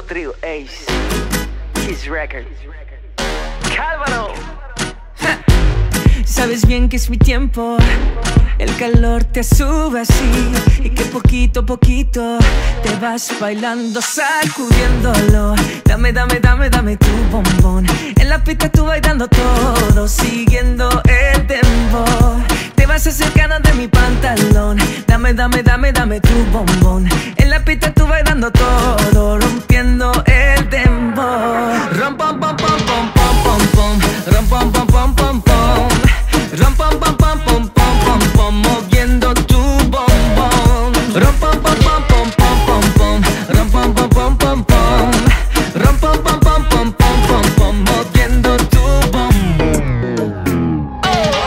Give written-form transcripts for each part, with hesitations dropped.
Trio Ace, Kiss Record, Calvaro. Sabes bien que es mi tiempo, el calor te sube así y que poquito a poquito te vas bailando, sacudiéndolo. Dame, dame, dame, dame tu bombón. En la pista tú bailando todo, siguiendo el tempo. Te vas acercando de mi pantalón. Dame, dame, dame, dame tu bombón. En la pista tú bailando todo, rompiendo el tempo. Rom pom pom pom pom pom pom pom. Rom pom pom pom pom pom. Rom pom pom pom pom pom pom pom, moviendo tu bombón. Rom pom pom pom pom pom pom pom. Rom pom pom pom pom pom. Rom pom pom pom pom pom pom pom, moviendo tu bombón.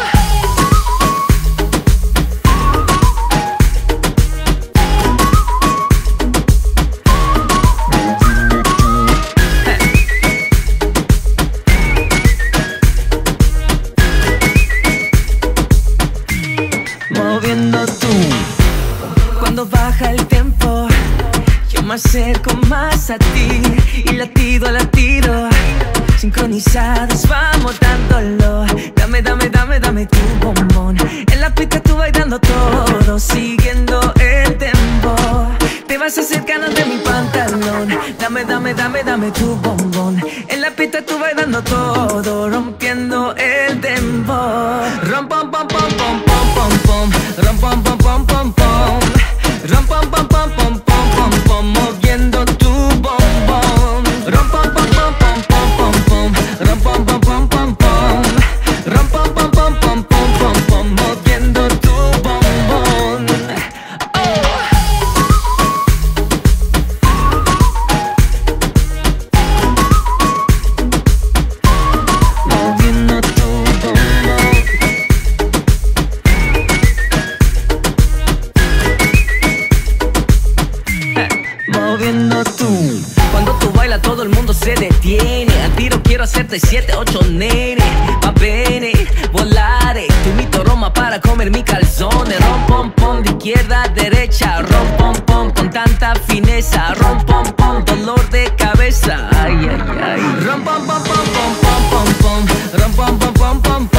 Moviendo tú. Cuando baja el tempo, yo me acerco más a ti y latido a latido, sincronizados vamos dándolo. Dame, dame, dame, dame tu bombón. En la pista tú bailando todo, siguiendo el tempo. Te vas acercando de mi pantalón. Dame, dame, dame, dame tu bombón. En la pista tú bailando todo, rompiendo el tempo. Rom pom pom pom pom pom pom pom. Rom pom pom pom pom pom. Rom pom pom pom pom pom pom pom, moviendo tu bombón. Rom pom pom pom pom pom pom pom. Rom pom pom pom pom pom. Rom pom pom pom pom pom pom pom, moviendo tu bombón. Moviendo tu bombón. Moviendo tú. Cuando tú bailas todo el mundo se detiene. Al tiro quiero hacerte 7, 8 nene. Va bene, volare. Te invito a Roma para comer mi calzone. Rom pom pom de izquierda a derecha. Rom pom pom con tanta fineza. Rom pom pom, dolor de cabeza. Ay, ay, ay. Rom pom pom pom pom pom pom pom. Rom pom pom pom pom pom.